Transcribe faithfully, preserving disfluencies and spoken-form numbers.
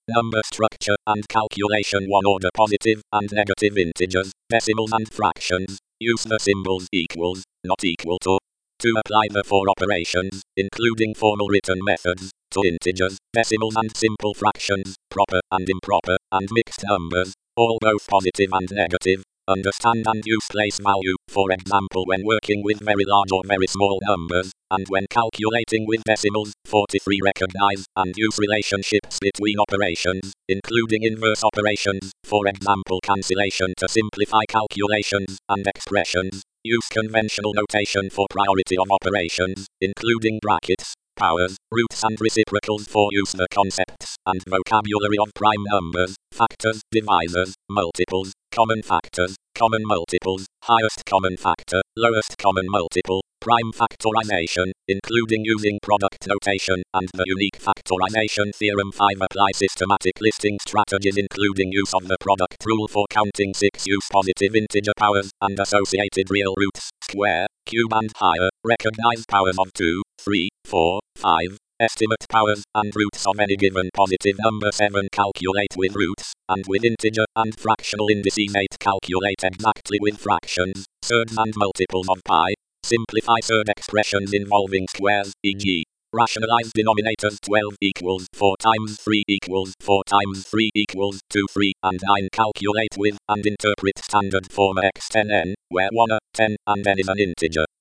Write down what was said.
Number structure and calculation. One order positive and negative integers, decimals and fractions. Use the symbols equals, not equal to, to apply the four operations, including formal written methods, to integers, decimals and simple fractions, proper and improper, and mixed numbers, all both positive and negative. Understand and use place value, for example when working with very large or very small numbers, and when calculating with decimals. forty-three Recognize and use relationships between operations, including inverse operations, for example cancellation to simplify calculations and expressions. Use conventional notation for priority of operations, including brackets, powers, roots and reciprocals. For use the concepts and vocabulary of prime numbers, factors, divisors, multiples, common factors, common multiples, highest common factor, lowest common multiple, prime factorization, including using product notation, and the unique factorization theorem. five Apply systematic listing strategies, including use of the product rule for counting. six Use positive integer powers and associated real roots, square, cube and higher. Recognize powers of two, three, four, five. Estimate powers and roots of any given positive number. seven Calculate with roots, and with integer and fractional indices. eight Calculate exactly with fractions, surds and multiples of pi. Simplify surd expressions involving squares, for example, rationalize denominators. twelve equals four times three equals four times three equals two, three, and nine Calculate with and interpret standard form x ten n, where one, ten, and n is an integer.